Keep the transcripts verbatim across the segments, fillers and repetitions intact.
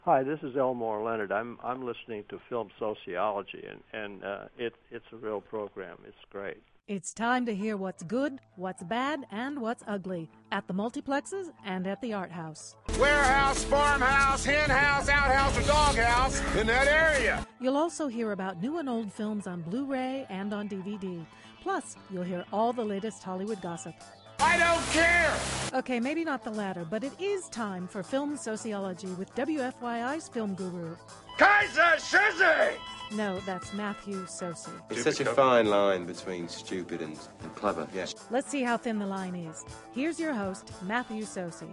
Hi, this is Elmore Leonard. I'm I'm listening to Film Sociology, and and uh, it it's a real program. It's great. It's time to hear what's good, what's bad, and what's ugly at the multiplexes and at the Art House. Warehouse, farmhouse, hen house, outhouse, or doghouse in that area. You'll also hear about new and old films on Blu-ray and on D V D. Plus, you'll hear all the latest Hollywood gossip. I don't care! Okay, maybe not the latter, but it is time for Film Sociology with W F Y I's film guru. Kaiser Shizzy! No, that's Matthew Sosi. It's such a fine line between stupid and, and clever, yes. Let's see how thin the line is. Here's your host, Matthew Sosi.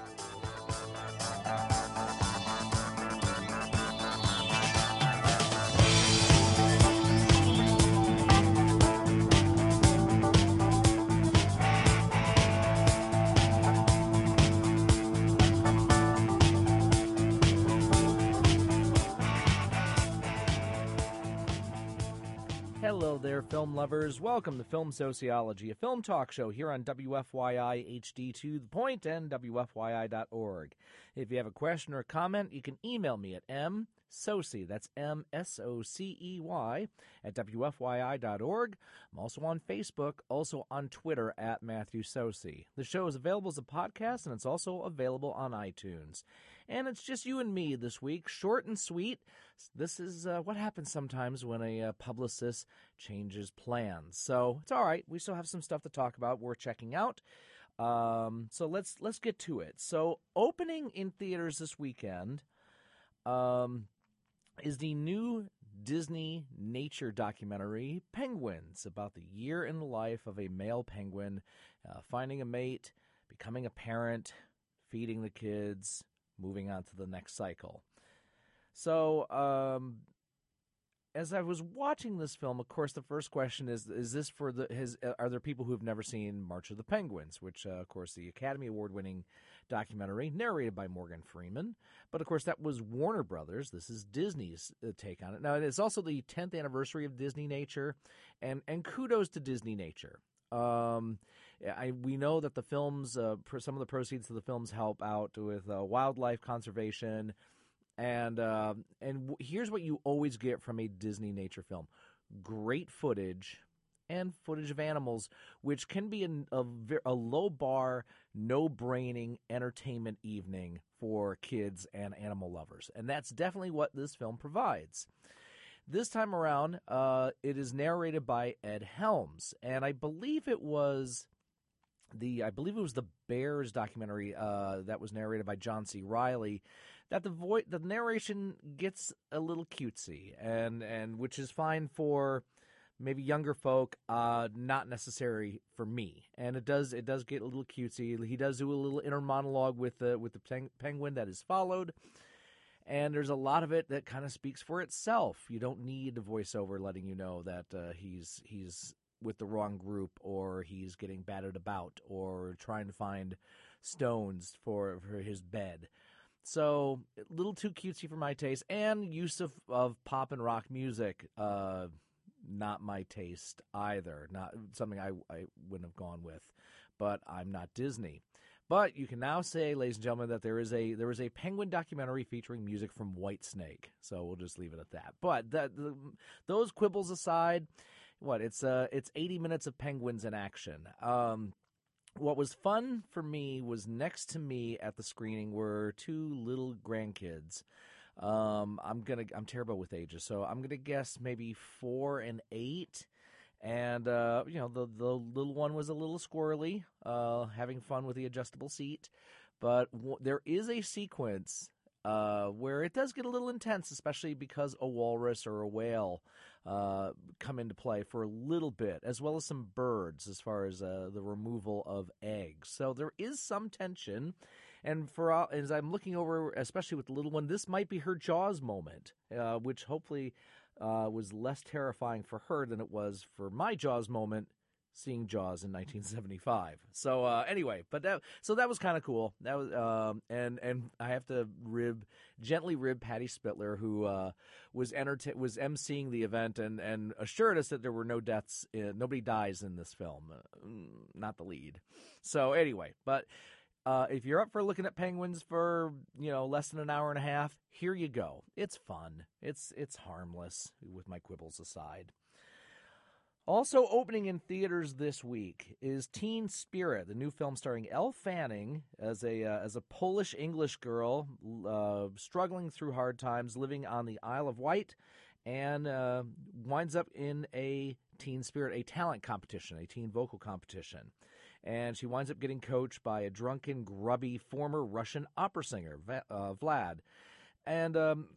Hello there, film lovers. Welcome to Film Sociology, a film talk show here on W F Y I H D to the point and W F Y I dot org. If you have a question or comment, you can email me at msocey, that's M S O C E Y, at W F Y I dot org. I'm also on Facebook, also on Twitter at Matthew Sosi. The show is available as a podcast, and it's also available on iTunes. And it's just you and me this week, short and sweet. This is uh, what happens sometimes when a uh, publicist changes plans. So it's all right. We still have some stuff to talk about. We're checking out. Um, so let's let's get to it. So opening in theaters this weekend um, is the new Disney nature documentary, Penguins, about the year in the life of a male penguin, uh, finding a mate, becoming a parent, feeding the kids, moving on to the next cycle. So, um, as I was watching this film, of course, the first question is: Is this for the? His, are there people who have never seen March of the Penguins, which, uh, of course, the Academy Award-winning documentary narrated by Morgan Freeman? But of course, that was Warner Brothers. This is Disney's uh, take on it. Now, it's also the tenth anniversary of Disney Nature, and and kudos to Disney Nature. Um, I, we know that the films, uh, some of the proceeds of the films help out with uh, wildlife conservation, and uh, and w- here's what you always get from a Disney nature film: great footage and footage of animals, which can be an, a, a low bar, no braining entertainment evening for kids and animal lovers, and that's definitely what this film provides. This time around, uh, it is narrated by Ed Helms, and I believe it was the I believe it was the Bears documentary uh, that was narrated by John C. Reilly. That the vo- the narration gets a little cutesy, and and which is fine for maybe younger folk, uh, not necessary for me. And it does it does get a little cutesy. He does do a little inner monologue with the with the peng- penguin that is followed. And there's a lot of it that kind of speaks for itself. You don't need a voiceover letting you know that uh, he's he's with the wrong group, or he's getting battered about, or trying to find stones for, for his bed. So a little too cutesy for my taste. And use of, of pop and rock music, uh, not my taste either. Not something I, I wouldn't have gone with. But I'm not Disney. But you can now say, ladies and gentlemen, that there is a there is a penguin documentary featuring music from Whitesnake. So we'll just leave it at that. But that, the, those quibbles aside, what it's uh it's eighty minutes of penguins in action. Um, what was fun for me was next to me at the screening were two little grandkids. Um, I'm gonna I'm terrible with ages, so I'm gonna guess maybe four and eight. And, uh, you know, the, the little one was a little squirrely, uh, having fun with the adjustable seat. But w- there is a sequence uh, where it does get a little intense, especially because a walrus or a whale uh, come into play for a little bit, as well as some birds as far as uh, the removal of eggs. So there is some tension. And for uh, as I'm looking over, especially with the little one, this might be her Jaws moment, uh, which hopefully Uh, was less terrifying for her than it was for my Jaws moment, seeing Jaws in nineteen seventy-five. So uh, anyway, but that so that was kind of cool. That was um, and and I have to rib gently rib Patty Spitler, who uh, was enterta- was emceeing the event and, and assured us that there were no deaths, in, nobody dies in this film, uh, not the lead. So anyway, but Uh, if you're up for looking at penguins for, you know, less than an hour and a half, here you go. It's fun. It's it's harmless, with my quibbles aside. Also opening in theaters this week is Teen Spirit, the new film starring Elle Fanning as a uh, as a Polish-English girl uh, struggling through hard times, living on the Isle of Wight, and uh, winds up in a Teen Spirit, a talent competition, a teen vocal competition. And she winds up getting coached by a drunken, grubby, former Russian opera singer, uh, Vlad. And um,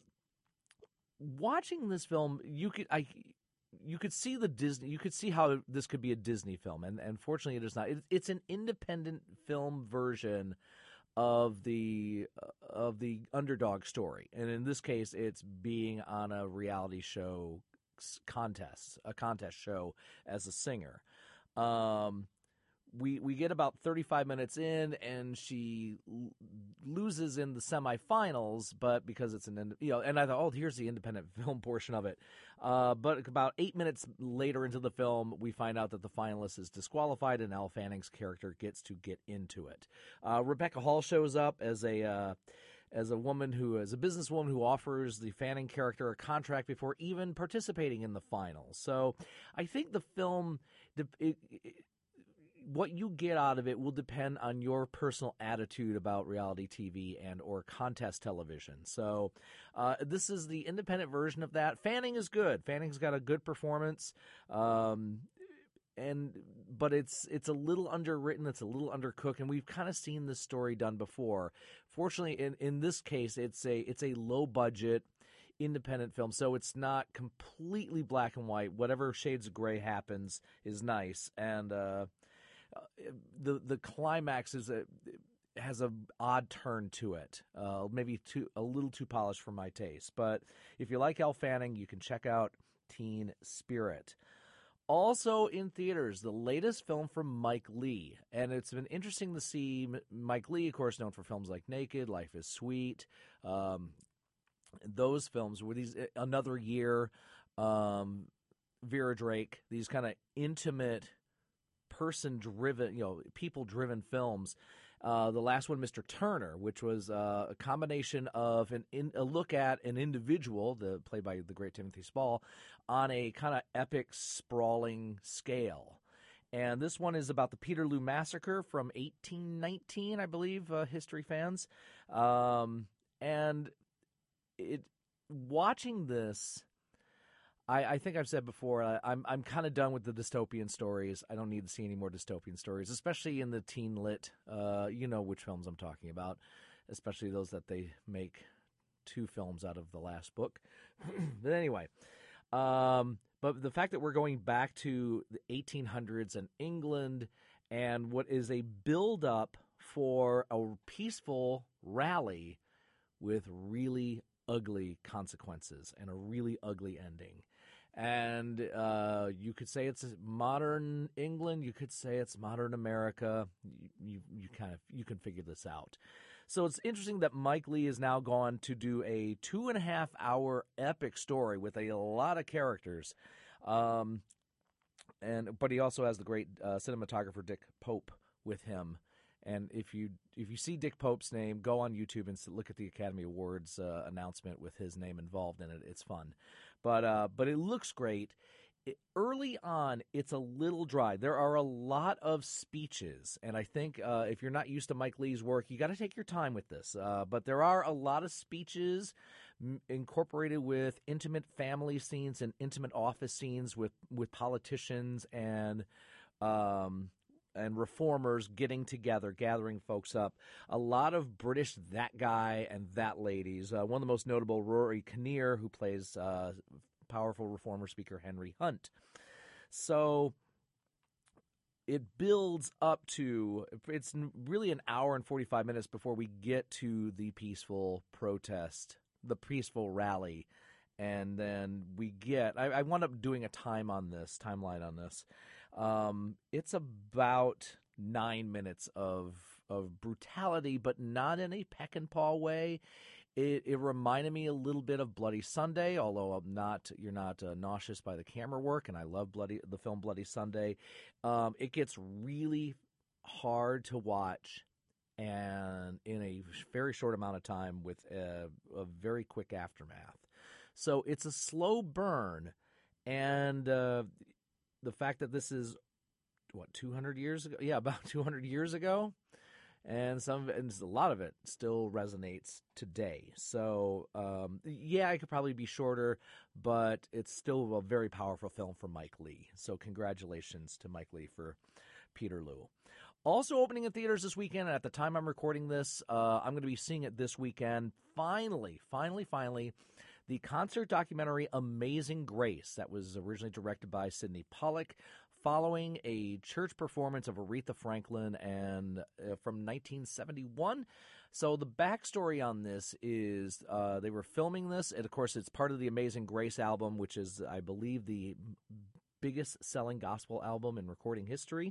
watching this film, you could I, you could see the Disney. You could see how this could be a Disney film, and, and fortunately, it is not. It, it's an independent film version of the uh, of the underdog story, and in this case, it's being on a reality show contest, a contest show as a singer. Um, We we get about thirty-five minutes in, and she l- loses in the semifinals, but because it's an, you know, and I thought, oh, here's the independent film portion of it. Uh, but about eight minutes later into the film, we find out that the finalist is disqualified, and Elle Fanning's character gets to get into it. Uh, Rebecca Hall shows up as a uh, as a woman who is a businesswoman who offers the Fanning character a contract before even participating in the finals. So I think the film. It, it, what you get out of it will depend on your personal attitude about reality T V and or contest television. So uh, this is the independent version of that. Fanning is good. Fanning's got a good performance, um, and but it's it's a little underwritten. It's a little undercooked, and we've kind of seen this story done before. Fortunately, in, in this case, it's a it's a low budget independent film, so it's not completely black and white. Whatever shades of gray happens is nice, and uh, the the climax is a has a odd turn to it, uh, maybe too a little too polished for my taste. But if you like Elle Fanning, you can check out Teen Spirit. Also in theaters, the latest film from Mike Leigh, and it's been interesting to see Mike Leigh, of course, known for films like Naked, Life is Sweet, um, those films were these Another Year, um, Vera Drake, these kind of intimate, person-driven, you know, people-driven films. Uh, the last one, Mister Turner, which was uh, a combination of an in, a look at an individual, the played by the great Timothy Spall, on a kind of epic, sprawling scale. And this one is about the Peterloo Massacre from eighteen nineteen, I believe, uh, history fans. Um, and it watching this, I, I think I've said before, uh, I'm I'm kind of done with the dystopian stories. I don't need to see any more dystopian stories, especially in the teen lit. Uh, you know which films I'm talking about, especially those that they make two films out of the last book. But anyway, um, but the fact that we're going back to the eighteen hundreds and England and what is a build-up for a peaceful rally with really ugly consequences and a really ugly ending. And uh, you could say it's modern England. You could say it's modern America. You, you, you kind of you can figure this out. So it's interesting that Mike Leigh has now gone to do a two and a half hour epic story with a lot of characters, um, and but he also has the great uh, cinematographer Dick Pope with him. And if you if you see Dick Pope's name, go on YouTube and look at the Academy Awards uh, announcement with his name involved in it. It's fun, but uh, but it looks great. It, early on, it's a little dry. There are a lot of speeches, and I think uh, if you're not used to Mike Leigh's work, you got to take your time with this. Uh, but there are a lot of speeches m- incorporated with intimate family scenes and intimate office scenes with with politicians and. Um, and reformers getting together, gathering folks up. A lot of British that guy and that ladies. Uh, one of the most notable, Rory Kinnear, who plays uh, powerful reformer speaker Henry Hunt. So it builds up to, it's really an hour and forty-five minutes before we get to the peaceful protest, the peaceful rally. And then we get, I, I wound up doing a time on this, timeline on this. Um, it's about nine minutes of of brutality, but not in a peck and paw way. It, it reminded me a little bit of Bloody Sunday, although I'm not. You're not uh, nauseous by the camera work, and I love Bloody the film Bloody Sunday. Um, it gets really hard to watch and in a very short amount of time with a, a very quick aftermath. So it's a slow burn, and uh, the fact that this is, what, two hundred years ago? Yeah, about two hundred years ago. And some of it, and a lot of it still resonates today. So, um, yeah, it could probably be shorter, but it's still a very powerful film for Mike Leigh. So congratulations to Mike Leigh for Peter Liu. Also opening in theaters this weekend, and at the time I'm recording this, uh, I'm going to be seeing it this weekend. Finally, finally, finally, the concert documentary Amazing Grace that was originally directed by Sidney Pollack, following a church performance of Aretha Franklin and uh, from nineteen seventy-one. So the backstory on this is uh, they were filming this, and of course it's part of the Amazing Grace album, which is, I believe, the biggest selling gospel album in recording history.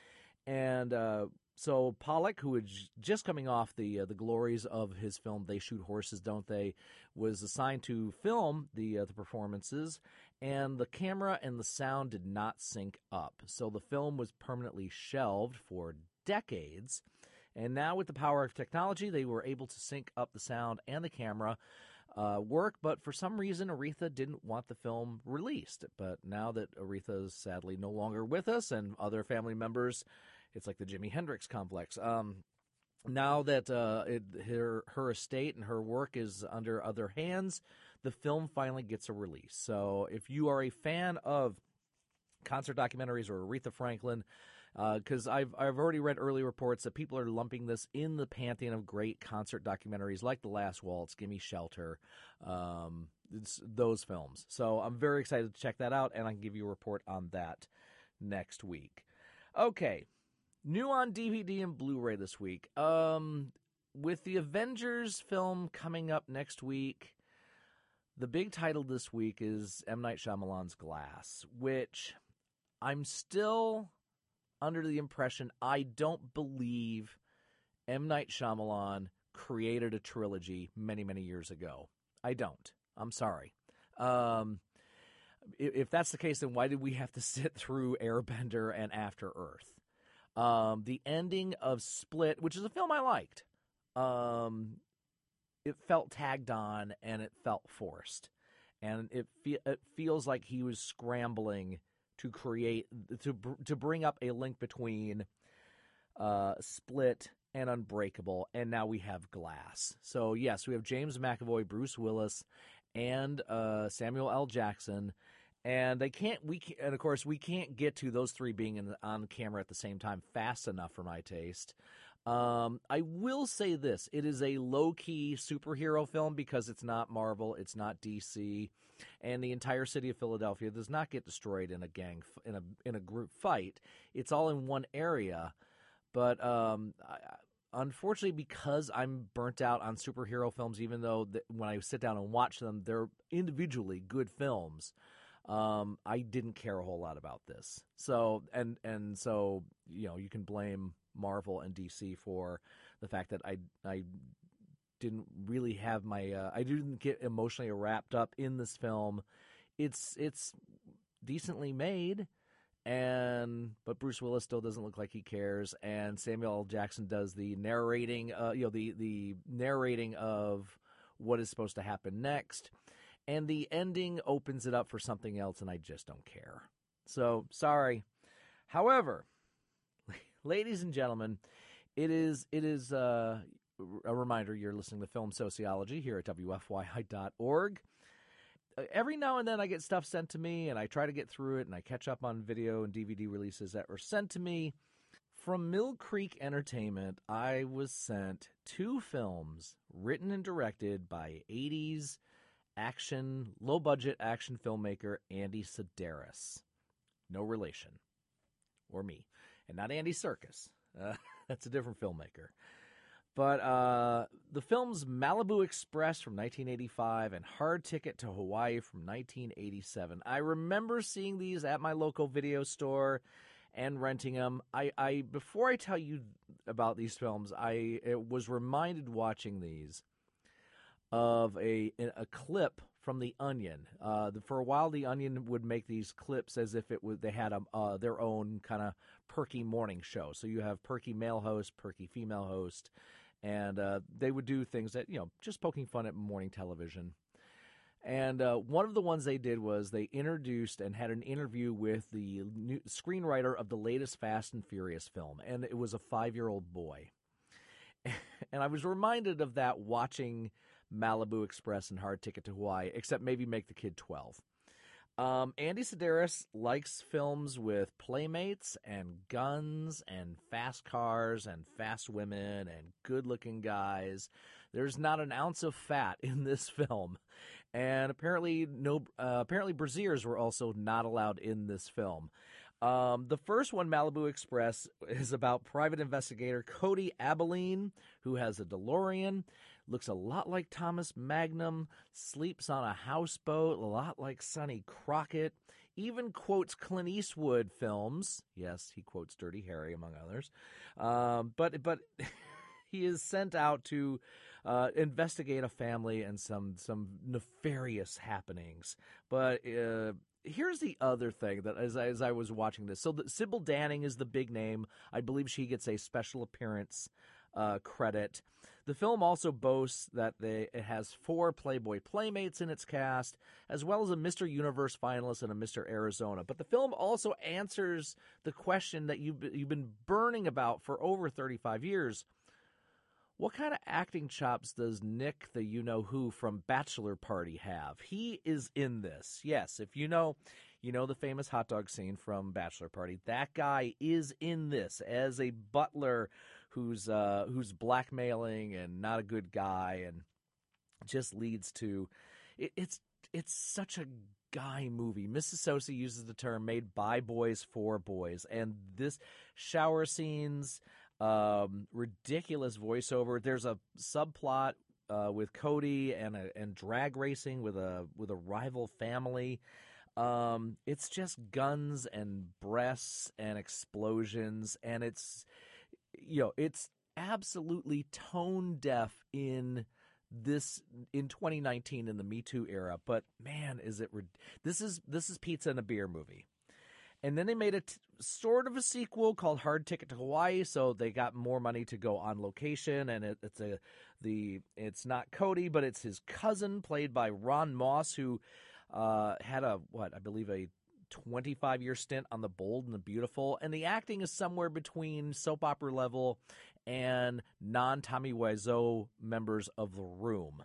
And uh, so Pollack, who was just coming off the uh, the glories of his film They Shoot Horses, Don't They?, was assigned to film the uh, the performances, and the camera and the sound did not sync up. So the film was permanently shelved for decades. And now with the power of technology, they were able to sync up the sound and the camera uh, work. But for some reason, Aretha didn't want the film released. But now that Aretha is sadly no longer with us and other family members, it's like the Jimi Hendrix complex. Um, now that uh, it, her, her estate and her work is under other hands, the film finally gets a release. So if you are a fan of concert documentaries or Aretha Franklin, because uh, I've I've already read early reports that people are lumping this in the pantheon of great concert documentaries like The Last Waltz, Gimme Shelter, um, it's those films. So I'm very excited to check that out, and I can give you a report on that next week. Okay, new on D V D and Blu-ray this week. Um, with the Avengers film coming up next week, the big title this week is M. Night Shyamalan's Glass, which I'm still under the impression I don't believe M. Night Shyamalan created a trilogy many, many years ago. I don't. I'm sorry. Um, if, if that's the case, then why did we have to sit through Airbender and After Earth? Um, the ending of Split, which is a film I liked, um, it felt tagged on and it felt forced. And it, fe- it feels like he was scrambling to create, to to bring up a link between uh, Split and Unbreakable, and now we have Glass. So, yes, we have James McAvoy, Bruce Willis, and uh, Samuel L. Jackson, and they can't, we can, and of course, we can't get to those three being in, on camera at the same time fast enough for my taste. Um, I will say this, it is a low-key superhero film because it's not Marvel, it's not D C, and the entire city of Philadelphia does not get destroyed in a gang, in a in a group fight. It's all in one area, but um, I, unfortunately, because I'm burnt out on superhero films, even though the, when I sit down and watch them, they're individually good films, um, I didn't care a whole lot about this. So, and and so, you know, you can blame Marvel and D C for the fact that I I didn't really have my uh, I didn't get emotionally wrapped up in this film. It's it's decently made, and but Bruce Willis still doesn't look like he cares, and Samuel L. Jackson does the narrating, uh, you know, the the narrating of what is supposed to happen next, and the ending opens it up for something else, and I just don't care. So sorry. However, ladies and gentlemen, it is it is uh, a reminder you're listening to Film Sociology here at W F Y I dot org. Every now and then I get stuff sent to me, and I try to get through it, and I catch up on video and D V D releases that were sent to me. From Mill Creek Entertainment, I was sent two films written and directed by eighties action, low-budget action filmmaker Andy Sedaris. No relation. Or me. And not Andy Serkis. Uh, that's a different filmmaker. But uh, the films Malibu Express from nineteen eighty-five and Hard Ticket to Hawaii from nineteen eighty-seven. I remember seeing these at my local video store and renting them. I, I before I tell you about these films, I was reminded watching these of a a clip from The Onion. Uh, the, for a while, The Onion would make these clips as if it was they had a, uh, their own kind of perky morning show. So you have perky male host, perky female host, and uh, they would do things that, you know, just poking fun at morning television. And uh, one of the ones they did was they introduced and had an interview with the new screenwriter of the latest Fast and Furious film, and it was a five-year-old boy. And I was reminded of that watching Malibu Express and Hard Ticket to Hawaii, except maybe make the kid twelve. Um, Andy Sedaris likes films with playmates and guns and fast cars and fast women and good-looking guys. There's not an ounce of fat in this film. And apparently no. Uh, apparently brassieres were also not allowed in this film. Um, the first one, Malibu Express, is about private investigator Cody Abilene, who has a DeLorean, looks a lot like Thomas Magnum, sleeps on a houseboat, a lot like Sonny Crockett, even quotes Clint Eastwood films. Yes, he quotes Dirty Harry, among others. Um, but but he is sent out to uh, investigate a family and some, some nefarious happenings. But... Uh, Here's the other thing that as I, as I was watching this. So the, Sybil Danning is the big name. I believe she gets a special appearance uh, credit. The film also boasts that they, it has four Playboy Playmates in its cast, as well as a Mister Universe finalist and a Mister Arizona. But the film also answers the question that you've, you've been burning about for over thirty-five years. What kind of acting chops does Nick, the you-know-who from Bachelor Party, have? He is in this. Yes, if you know, you know the famous hot dog scene from Bachelor Party. That guy is in this as a butler who's uh, who's blackmailing and not a good guy, and just leads to it, it's it's such a guy movie. Missus Sosa uses the term "made by boys for boys," and this shower scenes. Um, ridiculous voiceover. There's a subplot uh, with Cody and a, and drag racing with a with a rival family. Um, it's just guns and breasts and explosions, and it's you know it's absolutely tone deaf in this in twenty nineteen in the Me Too era. But man, is it this is this is pizza and a beer movie. And then they made a t- sort of a sequel called Hard Ticket to Hawaii, so they got more money to go on location. And it, it's a the it's not Cody, but it's his cousin, played by Ron Moss, who uh, had a what I believe a twenty-five year stint on The Bold and the Beautiful. And the acting is somewhere between soap opera level and non-Tommy Wiseau members of The Room.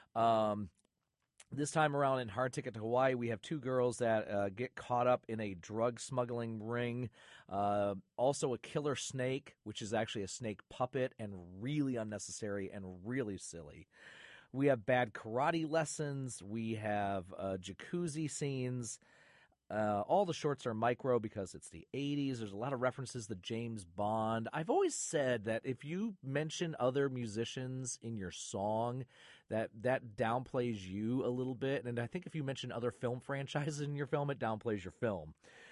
Um, This time around in Hard Ticket to Hawaii, we have two girls that uh, get caught up in a drug smuggling ring. Uh, also a killer snake, which is actually a snake puppet and really unnecessary and really silly. We have bad karate lessons. We have uh, jacuzzi scenes. Uh, all the shorts are micro because it's the eighties. There's a lot of references to James Bond. I've always said that if you mention other musicians in your song, that that downplays you a little bit. And I think if you mention other film franchises in your film, it downplays your film.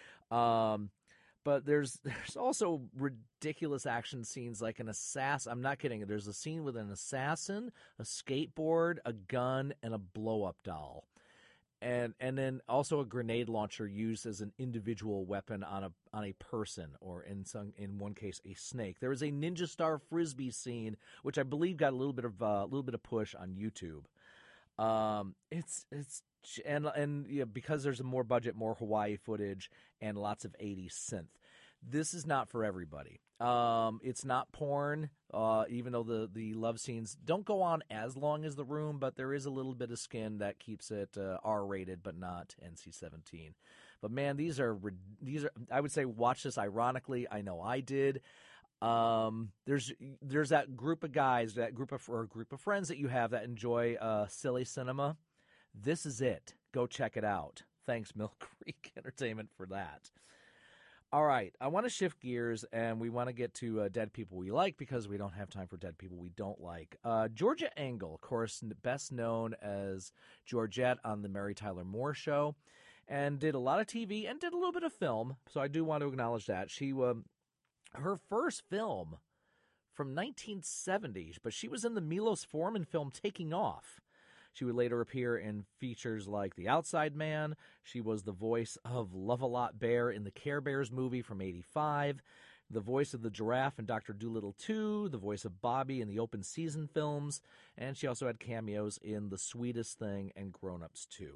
Um, but there's there's also ridiculous action scenes like an assassin. I'm not kidding. There's a scene with an assassin, a skateboard, a gun, and a blow-up doll. And and then also a grenade launcher used as an individual weapon on a on a person, or in some in one case a snake. There is a Ninja Star Frisbee scene, which I believe got a little bit of a uh, little bit of push on YouTube. Um, it's it's and and yeah, because there's a more budget, more Hawaii footage, and lots of eighties synth. This is not for everybody. Um, it's not porn, uh, even though the, the love scenes don't go on as long as The Room, but there is a little bit of skin that keeps it uh, R-rated, but not N C seventeen. But man, these are these are. I would say watch this ironically. I know I did. Um, there's there's that group of guys, that group of or group of friends that you have that enjoy uh, silly cinema. This is it. Go check it out. Thanks, Mill Creek Entertainment, for that. All right, I want to shift gears, and we want to get to uh, Dead People We Like, because we don't have time for Dead People We Don't Like. Uh, Georgia Engel, of course, best known as Georgette on The Mary Tyler Moore Show, and did a lot of T V and did a little bit of film, so I do want to acknowledge that. She, uh, her first film from nineteen seventy, but she was in the Milos Forman film Taking Off. She would later appear in features like The Outside Man. She was the voice of Love-A-Lot Bear in the Care Bears movie from eighty-five, the voice of the giraffe in Doctor Dolittle two, the voice of Bobby in the Open Season films, and she also had cameos in The Sweetest Thing and Grown Ups two.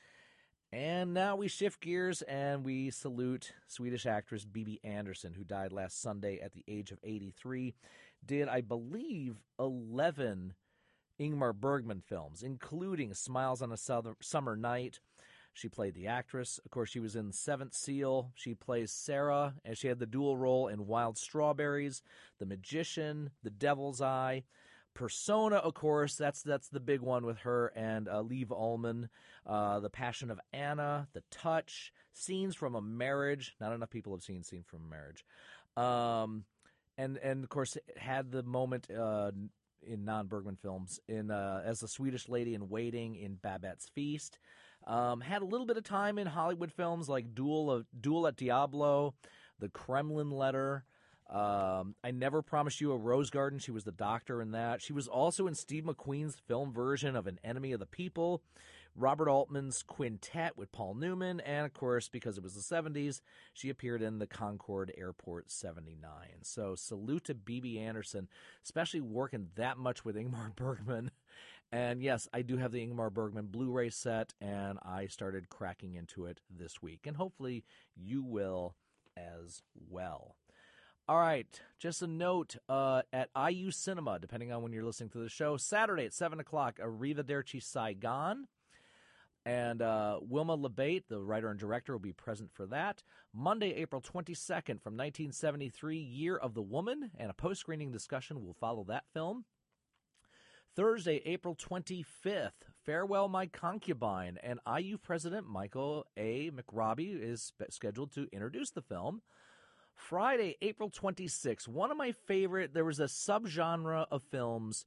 And now we shift gears and we salute Swedish actress Bibi Andersson, who died last Sunday at the age of eighty-three. Did, I believe, eleven Ingmar Bergman films, including Smiles on a Summer Night. She played the actress. Of course, she was in Seventh Seal. She plays Sarah, and she had the dual role in Wild Strawberries, The Magician, The Devil's Eye. Persona, of course, that's that's the big one with her and uh, Liv Ullmann. Uh, the Passion of Anna, The Touch, Scenes from a Marriage. Not enough people have seen Scenes from a Marriage. Um, and, and, of course, it had the moment uh, in non-Bergman films in uh, as the Swedish lady in Waiting in Babette's Feast. Um, had a little bit of time in Hollywood films like Duel, of, Duel at Diablo, The Kremlin Letter. Um, I Never Promised You a Rose Garden. She was the doctor in that. She was also in Steve McQueen's film version of An Enemy of the People, Robert Altman's Quintet with Paul Newman, and, of course, because it was the seventies, she appeared in the Concorde Airport seventy-nine. So salute to Bibi Andersson, especially working that much with Ingmar Bergman. And, yes, I do have the Ingmar Bergman Blu-ray set, and I started cracking into it this week. And hopefully you will as well. All right, just a note, uh, at I U Cinema, depending on when you're listening to the show, Saturday at seven o'clock, Arrivederci Saigon. And uh, Wilma Labate, the writer and director, will be present for that. Monday, April twenty-second, from nineteen seventy-three, Year of the Woman, and a post-screening discussion will follow that film. Thursday, April twenty-fifth, Farewell My Concubine, and I U President Michael A. McRobbie is sp- scheduled to introduce the film. Friday, April twenty-sixth, one of my favorite, there was a subgenre of films,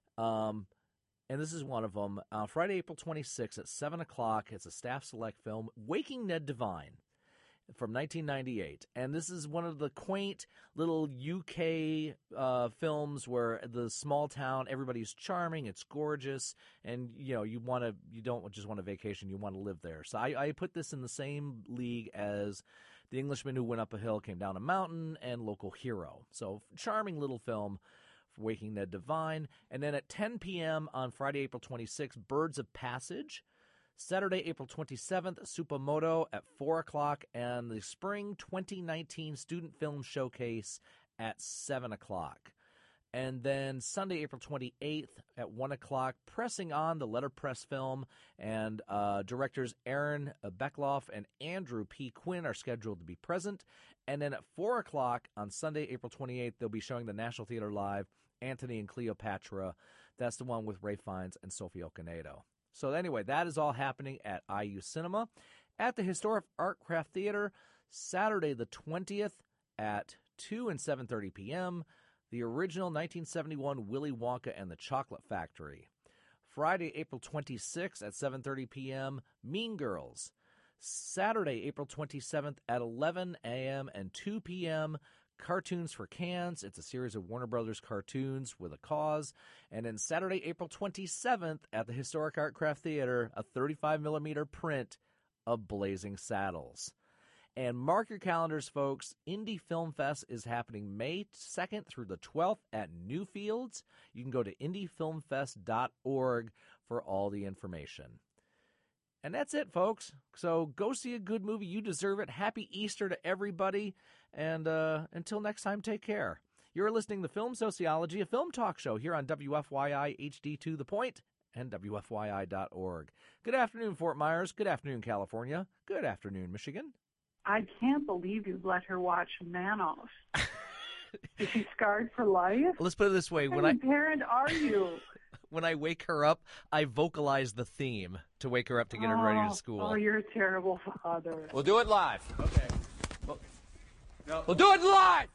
um, and this is one of them. Uh, Friday, April twenty-sixth at seven o'clock, it's a staff select film, Waking Ned Devine, from nineteen ninety-eight. And this is one of the quaint little U K uh, films where the small town, everybody's charming, it's gorgeous, and you know you want to, you don't just want a vacation, you want to live there. So I, I put this in the same league as The Englishman Who Went Up a Hill, Came Down a Mountain, and Local Hero. So charming little film for Waking Ned Devine. And then at ten p.m. on Friday, April twenty-sixth, Birds of Passage. Saturday, April twenty-seventh, Supamoto at four o'clock, and the Spring twenty nineteen Student Film Showcase at seven o'clock. And then Sunday, April twenty-eighth at one o'clock, Pressing On, the letterpress film, and uh, directors Aaron Beckloff and Andrew P. Quinn are scheduled to be present. And then at four o'clock on Sunday, April twenty-eighth, they'll be showing the National Theater Live, Antony and Cleopatra. That's the one with Ray Fiennes and Sophie Okonedo. So anyway, that is all happening at I U Cinema. At the Historic Art Craft Theater, Saturday the twentieth at two and seven thirty p.m., the original nineteen seventy-one Willy Wonka and the Chocolate Factory. Friday, April twenty-sixth at seven thirty p.m., Mean Girls. Saturday, April twenty-seventh at eleven a.m. and two p.m., Cartoons for Cans. It's a series of Warner Brothers cartoons with a cause. And then Saturday, April twenty-seventh at the Historic Art Craft Theater, a thirty-five millimeter print of Blazing Saddles. And mark your calendars, folks. Indie Film Fest is happening May second through the twelfth at Newfields. You can go to indie film fest dot org for all the information. And that's it, folks. So go see a good movie. You deserve it. Happy Easter to everybody. And uh, until next time, take care. You're listening to Film Sociology, a film talk show here on W F Y I H D to the Point and W F Y I dot org. Good afternoon, Fort Myers. Good afternoon, California. Good afternoon, Michigan. I can't believe you let her watch Manos. Is she scarred for life? Let's put it this way. What when kind I of parent are you? When I wake her up, I vocalize the theme to wake her up to get her ready to school. Oh, you're a terrible father. We'll do it live. Okay. We'll, no. we'll do it live!